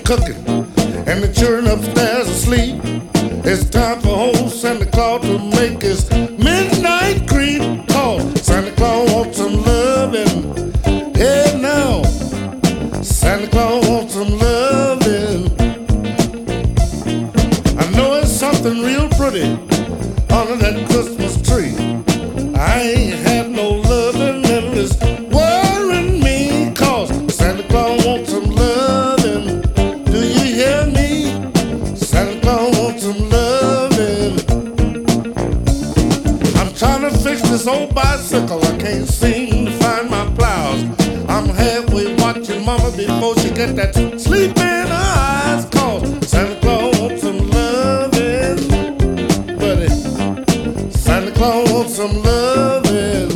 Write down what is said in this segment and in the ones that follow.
cooking, and the children upstairs asleep. It's time for old Santa Claus to make his midnight creep. Cause Santa Claus wants some loving. Yeah, now Santa Claus wants some loving. I know it's something real pretty under that Christmas tree. I ain't had no loving and it's worrying me. Cause Santa Claus wants some loving. Do you hear me? Santa Claus wants some loving. I'm trying to fix this old bicycle. I can't seem to find my plows. I'm halfway watching mama before she get that sleep in her eyes. Cause Santa Claus wants some loving. Buddy, Santa Claus wants some loving.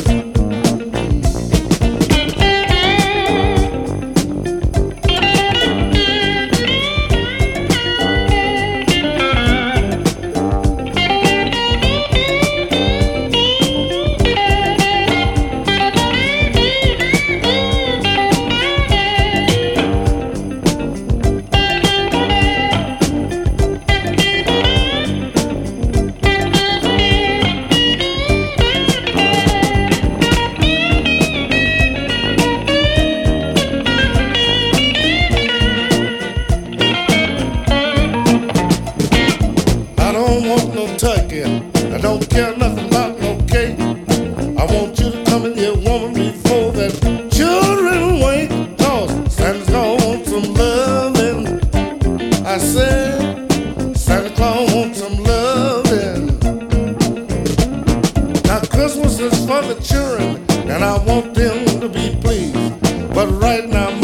I don't want no turkey. I don't care nothing about no cake. I want you to come and get woman before that children wake. Cause Santa Claus wants some loving. I said Santa Claus wants some loving. Now Christmas is for the children, and I want them to be pleased. But right now